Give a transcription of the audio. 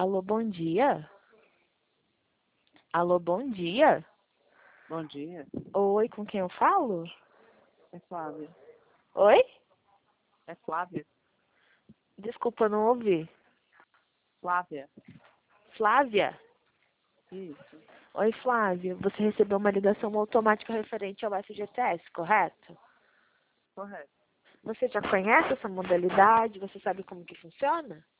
Alô, bom dia? Alô, bom dia? Bom dia, Oi, com quem eu falo? é Flávia. Oi? É Flávia? Desculpa, eu não ouvi. Flávia? Flávia? Isso, Oi, Flávia. Você recebeu uma ligação automática referente ao FGTS, correto? correto. Você já conhece essa modalidade? Você sabe como que funciona?